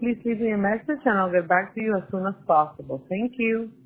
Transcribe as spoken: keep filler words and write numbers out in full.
please leave me a message and I'll get back to you as soon as possible. Thank you.